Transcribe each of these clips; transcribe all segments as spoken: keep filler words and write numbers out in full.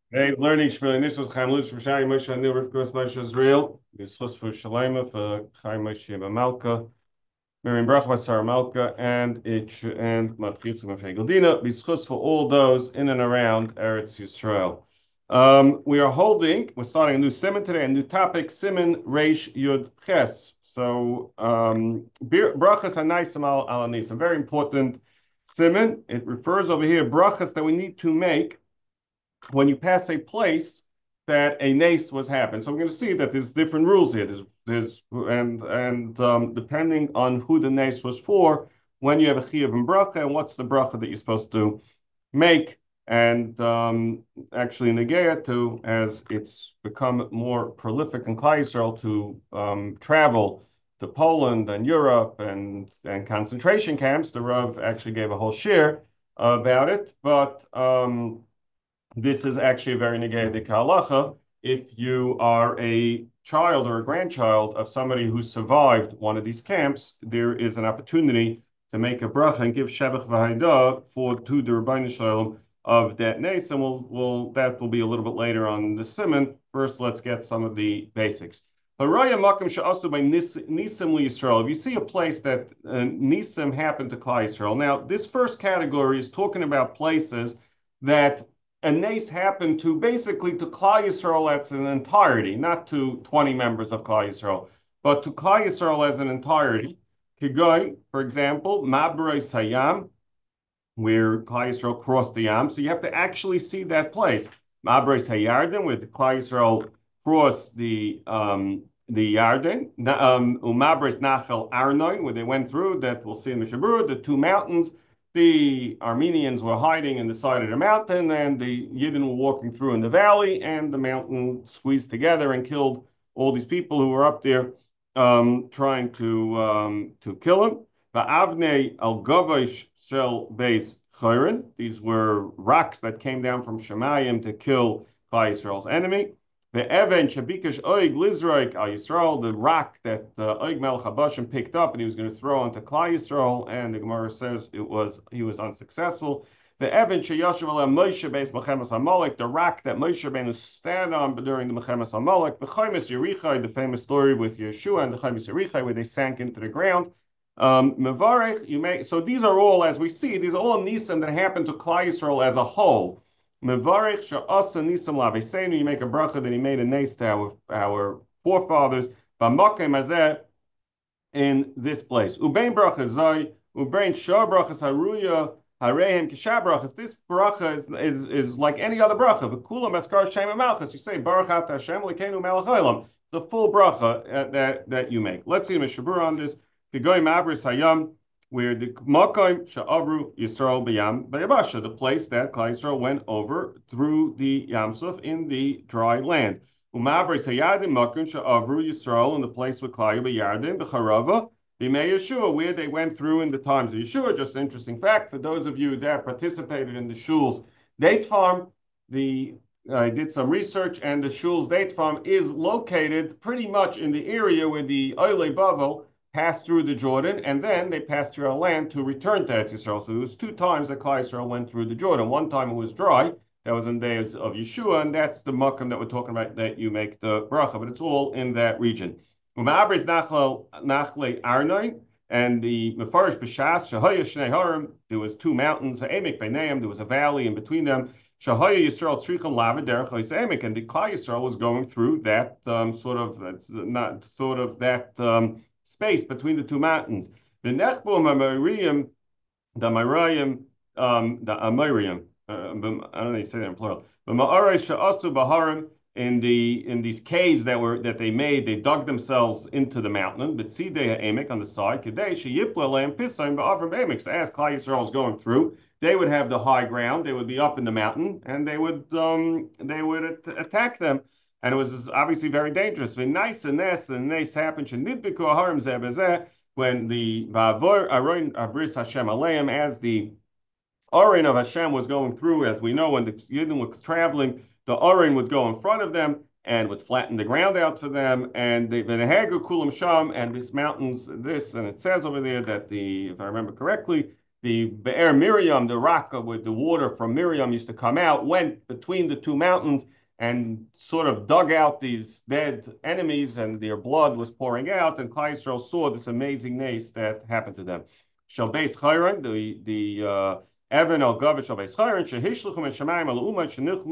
Today's learning Shmini Nishmas Chaim Lush V'Shai Moshe Anu Rivkos Moshe Israel. Yitzchus for Shalema for Chaim Moshe Malka, Miriam Brachma Sarah Malka, and it and Matchitz Mefegeldina. Yitzchus for all those in and around Eretz Yisrael. Um, we are holding. We're starting a new simon today, a new topic: Simon Reish Yud Ches. So um, brachas anaisim al alanisim, very important simon. It refers over here brachas that we need to make when you pass a place that a nace was happened. So we're going to see that there's different rules here. There's, there's and and um, depending on who the nace was for, when you have a chiyuv and bracha, and what's the bracha that you're supposed to make. And um, actually, Negeya too, as it's become more prolific in Klal Yisrael to um, travel to Poland and Europe and and concentration camps. The Rav actually gave a whole share about it, but um, this is actually a very negated halacha. If you are a child or a grandchild of somebody who survived one of these camps, there is an opportunity to make a bracha and give shevach v'haidah for to the Rebbeinu Shalom of that nace, and we'll, we'll that will be a little bit later on the simon. First, let's get some of the basics. Haraya makom she'astu by nisim Yisrael. If you see a place that uh, nisim happened to Klal Yisrael, now this first category is talking about places that a nace happened to basically to Klal Yisrael as an entirety, not to twenty members of Klal Yisrael, but to Klal Yisrael as an entirety. Kigoy, for example, Mabreis Hayam, where Klal Yisrael crossed the Yam. So you have to actually see that place. Mabreis Hayarden, where the Klal Yisrael crossed the um, the Yarden. Um, Umabreis Nachal Arnoin, where they went through, that we'll see in the Shabur, the two mountains. The Armenians were hiding in the side of the mountain, and the Yidden were walking through in the valley, and the mountain squeezed together and killed all these people who were up there um, trying to um, to kill him. Avnei al Govish shel Beis Chayrin. These were rocks that came down from Shemayim to kill Klal Yisrael's enemy. The Even Shabikash Oig Lizraik al Yisrael, the rock that uh, Oig Melech Habashim picked up and he was going to throw onto Klal Yisrael, and the Gemara says it was he was unsuccessful. The Evan Sheyashav Ala Moshe Beis Mechemes Amalek, the rock that Moshe Rabbeinu stand on during the Mechemes Amalek. The Chaimis Yerichai, the famous story with Yeshua and the Chaimis Yerichai, where they sank into the ground. Um, Mevarech, you may. So these are all, as we see, these are all nisim that happened to Klal Yisrael as a whole. Mevarech she'asa nisim laveseinu. You make a bracha that he made a nace to our, our forefathers. B'makem hazeh, in this place. Ubein bracha zay, ubein shar brachas haruya harehem kisha brachas. This bracha is, is, is like any other bracha. V'kulam askar shem malchus. You say Baruch Ata Hashem Elokeinu melech haolam. The full bracha uh, that that you make. Let's see a Mishabur on this. Kigoy Mabris Hayam, where the Makoim Sha'avru Yisrael B'Yam B'Yabasha, the place that Klal Yisrael went over through the Yamsuf in the dry land. Umabris Hayadim Makoim Sha'avru Yisrael, in the place with Klal B'Yardim B'Charava B'Mei Yeshua, where they went through in the times of Yeshua. Just an interesting fact for those of you that participated in the Shul's date farm. The I did some research, and the Shul's date farm is located pretty much in the area where the Oile Bavel passed through the Jordan, and then they passed through our land to return to Eretz Yisrael. So it was two times that Klal Yisrael went through the Jordan. One time it was dry, that was in days of Yeshua, and that's the makam that we're talking about, that you make the bracha, but it's all in that region. Uma'abris nachle Arnoin, and the Mefarish B'Shas, Shahaya Shnei Harim, there was two mountains, Ha'emek B'Neim, there was a valley in between them. Shahaya Yisrael Tzrichim Lava Derech Ha'emek, and the Klal Yisrael was going through that um, sort of, that's not sort of that um, space between the two mountains. The Nechbo Amayrium, the Amayrium, um, the Amayrium, uh, I don't know how you say that in plural. The Ma'aray Sha'asu Baharim, in the in these caves that were that they made, they dug themselves into the mountain. But see, they emek on the side. Kadei sheyipla leim pisaim ba'avrim emek. So as Klal Yisrael was going through, they would have the high ground. They would be up in the mountain, and they would um they would at- attack them. And it was obviously very dangerous. When nice and this and this happened, shenidbiku aharim zeh bezeh, when the va'avor aron abris Hashem aleim, as the Arin of Hashem was going through, as we know, when the Yidden was traveling, the Arin would go in front of them and would flatten the ground out for them. And the Venehagu Kulam Sham, and this mountains, this, and it says over there that the, if I remember correctly, the Be'er Miriam, the rock with the water from Miriam used to come out, went between the two mountains and sort of dug out these dead enemies, and their blood was pouring out. And Klal Yisrael saw this amazing nace that happened to them. Shalbeis Chayron, the the uh, Evan al Gavish Shalbeis Chayron, Shehishluchum and Shemaim al Umad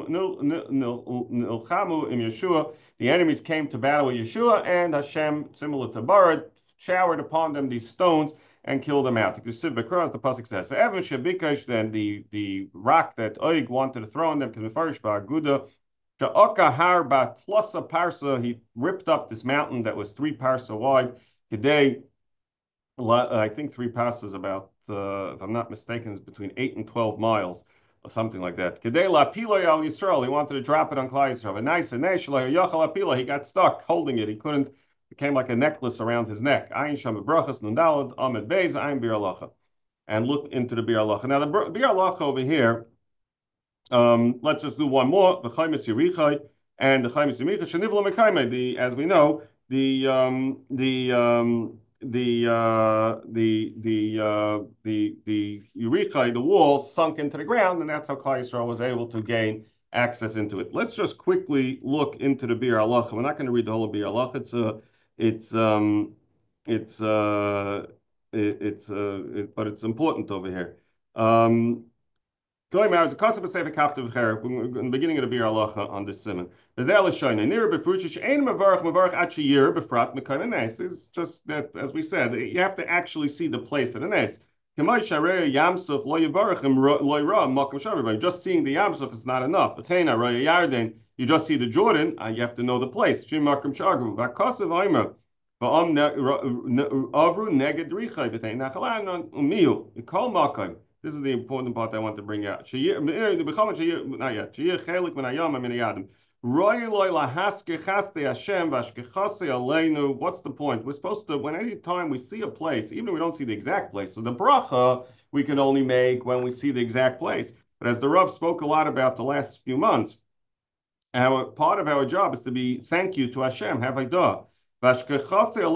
Nilchamu im Yeshua. The enemies came to battle with Yeshua, and Hashem, similar to Barad, showered upon them these stones and killed them out. The pasuk says, "For Evan Shabikash, then the the rock that Oig wanted to throw on them, Kemefarish Ba'aguda, Sha'oka Har Bat plus a parsa, he ripped up this mountain that was three parsa wide. Today, I think three parsa is about, uh, if I'm not mistaken, is between eight and twelve miles, or something like that. Today, La Pilo Al Yisrael, he wanted to drop it on Klal Yisrael. And nice and nice, Yachal Apila, he got stuck holding it. He couldn't. Became like a necklace around his neck. Ayin Sham Brachas Nundalad Ahmed Beis Ayin Bir Alacha, and look into the Bir Alacha. Now the Bir Alacha over here. Um, let's just do one more. The Chaimis Yerichai and the Chaimis Yerichai Shenivla Mekaime. The as we know the um, the um, the uh, the the uh, the the Yerichai, the wall sunk into the ground, and that's how Klal Yisrael was able to gain access into it. Let's just quickly look into the Bir Alacha. We're not going to read the whole Bir Alacha. It's a It's um, it's uh, it, it's uh, it, but it's important over here. Um, going out, a custom sefer kafta v'cher in the beginning of the Bir Alacha on this simon. Bezel shayna near befruchish ein mavarach mavarach achiyir befrat mekayim nes. It's just that, as we said, you have to actually see the place of the nes. Just seeing the Yamsuf is not enough. You just see the Jordan, uh, you have to know the place. This is the important part I want to bring out. What's the point? We're supposed to, when any time we see a place, even if we don't see the exact place, so the bracha we can only make when we see the exact place. But as the Rav spoke a lot about the last few months, our part of our job is to be thank you to Hashem, have I You see the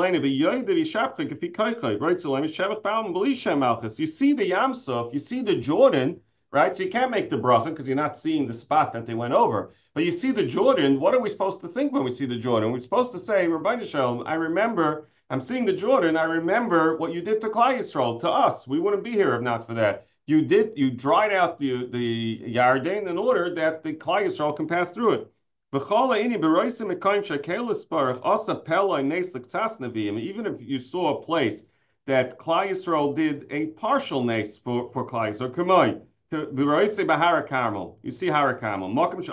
Yamsuf, you see the Jordan, right? So you can't make the bracha because you're not seeing the spot that they went over. But you see the Jordan, what are we supposed to think when we see the Jordan? We're supposed to say, Rabbi Shalom, I remember, I'm seeing the Jordan, I remember what you did to Klal Yisrael, to us. We wouldn't be here if not for that. You did, you dried out the, the Yarden in order that the Klal Yisrael can pass through it. Even if you saw a place that Klal Yisrael did a partial nace for, for Klal Yisrael, come on. You see Har Carmel.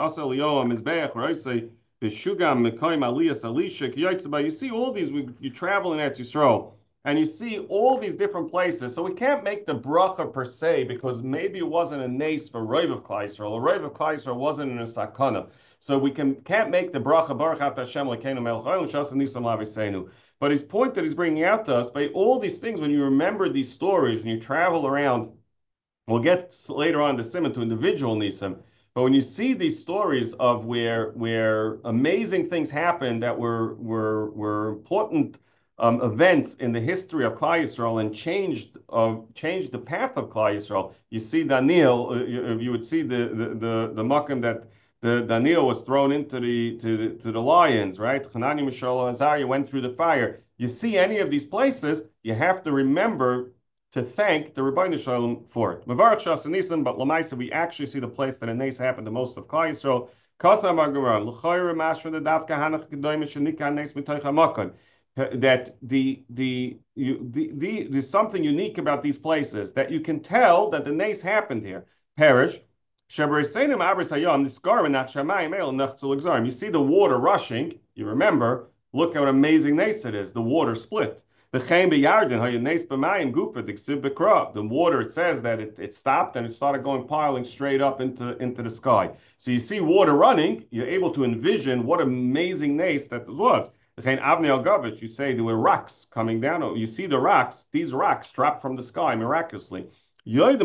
You see all these, you travel in Eretz Yisrael, and you see all these different places. So we can't make the bracha per se, because maybe it wasn't a nace for Rav of Klal Yisrael. A Rav of Klal Yisrael wasn't in a sakana. So we can, can't make the bracha Baruch Ata Hashem Elokeinu Melech Haolam Shas Nisam Laviseinu. But his point that he's bringing out to us, by all these things, when you remember these stories, when you travel around, we'll get later on the simon to individual nisim, but when you see these stories of where where amazing things happened that were were were important um, events in the history of Klal Yisrael and changed uh, changed the path of Klal Yisrael, you see Daniel, uh, you, you would see the the the, the makom that the Daniel was thrown into the to the, to the lions, right? Hanani, Mishael, Azariah went through the fire. You see any of these places, you have to remember to thank the Rebbeinu Shalom for it. Mavarach Shas Nisim, but Lamaisa, we actually see the place that a nace happened to most of Klal Yisrael. Kasam Agumar, L'chayra Mashra the Davka Hanach Gedoyim Shenika Nes Mitoich HaMakan. That the the you the, the there's something unique about these places that you can tell that the nace happened here. Perish. You see the water rushing. You remember, look how amazing nace it is. The water split. The water, it says that it, it stopped and it started going piling straight up into, into the sky. So you see water running, you're able to envision what amazing nace that was. You say there were rocks coming down. You see the rocks, these rocks dropped from the sky miraculously. We know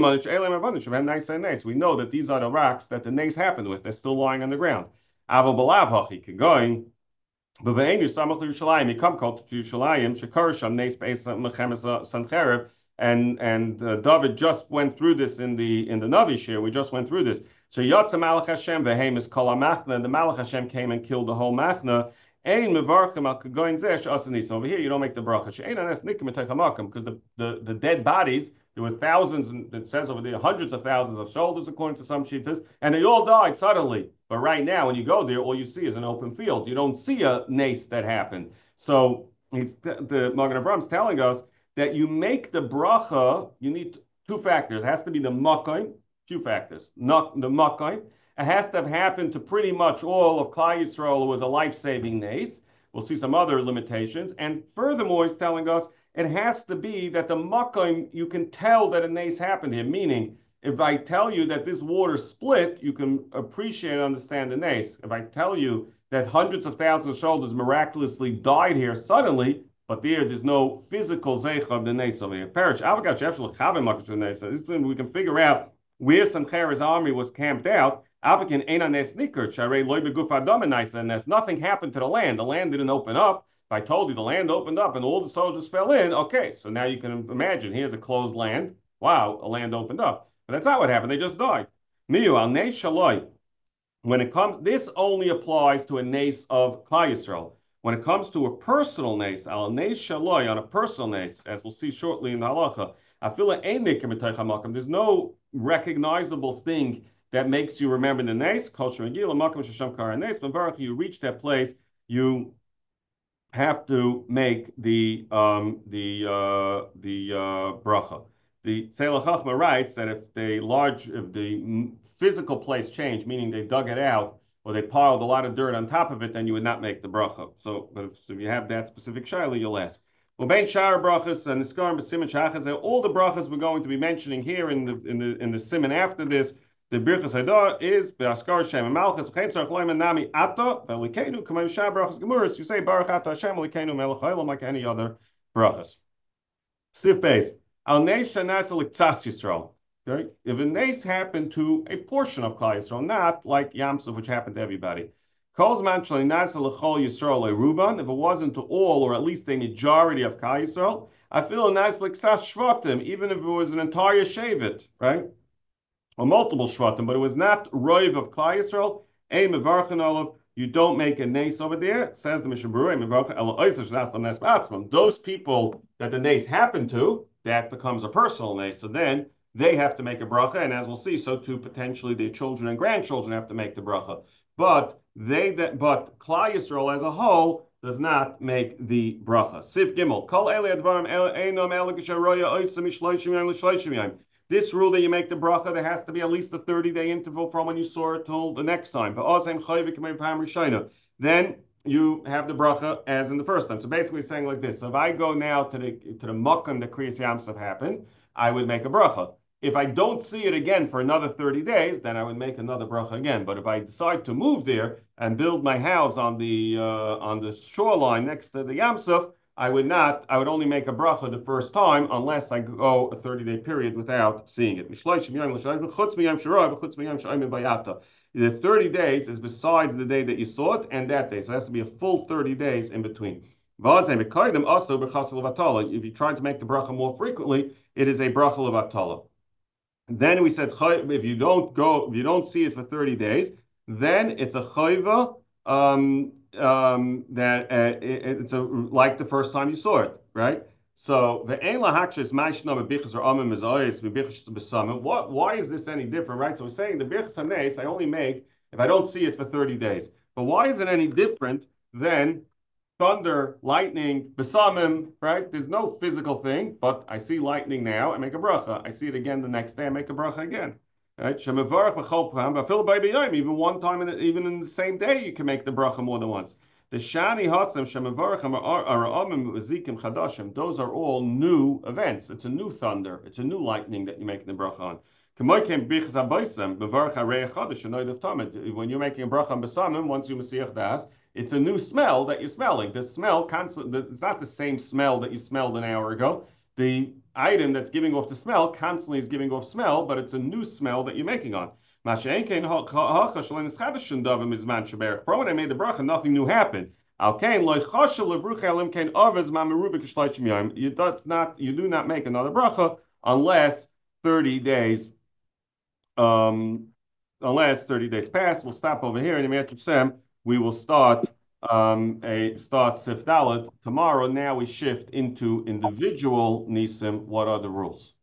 that these are the rocks that the nace happened with. They're still lying on the ground. Going. You come close to Yerushalayim, Shekar Sham Nes Beis Mechemes Sancherev, and and uh, David just went through this in the in the Navi share. We just went through this. So Yatsa Malach Hashem vehemis kol machna. The Malach Hashem came and killed the whole machna. Ein mevarchem al kagoin zesh asanis. Over here, you don't make the bracha. She'ein anes nikim etaychamakam, because the, the the dead bodies, there were thousands, and it says over there hundreds of thousands of shoulders, according to some shittas, and they all died suddenly. But right now, when you go there, all you see is an open field. You don't see a nace that happened. So he's the Magen Avraham is telling us that you make the bracha. You need two factors. It has to be the makkah. Two factors. Not the makkah. It has to have happened to pretty much all of Klal Yisrael who was a life-saving nace. We'll see some other limitations. And furthermore, he's telling us it has to be that the makkah, you can tell that a nace happened here. Meaning, if I tell you that this water split, you can appreciate and understand the nace. If I tell you that hundreds of thousands of shoulders miraculously died here suddenly, but there, there's no physical zeich of the nace over here. Perish. This is we can figure out where Sancheri's army was camped out. Nothing happened to the land. The land didn't open up. If I told you the land opened up and all the soldiers fell in, okay, so now you can imagine here's a closed land. Wow, a land opened up. But that's not what happened. They just died. Miyu al neis shaloi. When it comes, this only applies to a nace of Klal Yisrael. When it comes to a personal nace, al neis shaloi, on a personal nace, as we'll see shortly in the halacha, there's no recognizable thing that makes you remember the nace. You reach that place, you have to make the um, the uh, the uh, bracha. The Tzeilah Chachma writes that if the large, if the physical place changed, meaning they dug it out or they piled a lot of dirt on top of it, then you would not make the bracha. So, but if, so if you have that specific shaila, you'll ask. Well, Ben Shar brachas and Niskarim b'Siman Shachas, all the brachas we're going to be mentioning here in the in the in the Siman after this. The Birchas Hadah is Be'askar Shem and Malchus. V'chein tzarich loyman nami ato ve'likenu k'may Shar brachas gemuris. You say Baruch Ato Hashem likenu melech haolam like any other brachas. Sif Beis al neis shanas l'ktsas Yisrael. Okay, if a nace happened to a portion of Klal Yisrael, not like Yam Suf, which happened to everybody. If it wasn't to all, or at least a majority of Klal Yisrael, I feel a nice like Sas Shvatim, even if it was an entire Shavit, right? Or multiple Shvatim, but it was not Roiv of Klal Yisrael, a Mevarchan Olav, you don't make a nace over there, says the Mishnah Berurah, those people that the nace happened to, that becomes a personal nace. So then they have to make a bracha, and as we'll see, so too potentially their children and grandchildren have to make the bracha. But they that but Klal Yisrael as a whole does not make the bracha. Sif Gimel. Kol Eli Advarim Einom Ela Kisharoya Oisam Ishloishim Yom L'Shloishim Yom. This rule that you make the bracha, there has to be at least a thirty-day interval from when you saw it till the next time. Then you have the bracha as in the first time. So basically saying like this. So if I go now to the to the Makkah that Kriyas Yamsuf happened, I would make a bracha. If I don't see it again for another thirty days, then I would make another bracha again. But if I decide to move there and build my house on the uh, on the shoreline next to the Yam Suf, I would not. I would only make a bracha the first time unless I go a thirty-day period without seeing it. The thirty days is besides the day that you saw it and that day, so it has to be a full thirty days in between. If you're trying to make the bracha more frequently, it is a bracha levatala. Then we said if you don't go, if you don't see it for thirty days, then it's a chayva um, um, that uh, it, it's a, like the first time you saw it, right? So the ein lahakshis ma'ishna bebichas or amim mezoyis bebichas besamim. What? Why is this any different, right? So we're saying the bichas hanes I only make if I don't see it for thirty days. But why is it any different than thunder, lightning, besamim, right? There's no physical thing, but I see lightning now, I make a bracha. I see it again the next day, I make a bracha again. Right? Even one time, in, even in the same day, you can make the bracha more than once. The shani hasam shemavarachim aramim zikim chadashim. Those are all new events. It's a new thunder. It's a new lightning that you make the bracha on. When you're making a bracha on besamim, once you masiach das, it's a new smell that you're smelling. The smell, constant, it's not the same smell that you smelled an hour ago. The item that's giving off the smell constantly is giving off smell, but it's a new smell that you're making on. For when I made the bracha, nothing new happened. Okay, loy chashel levrucha elim kein avez mamaruba k'shloishim yom. You does not, you do not make another bracha unless thirty days, um, unless thirty days pass. We'll stop over here in the Matrix Sem. We will start um, a start Sif Dalet tomorrow. Now we shift into individual Nisim. What are the rules?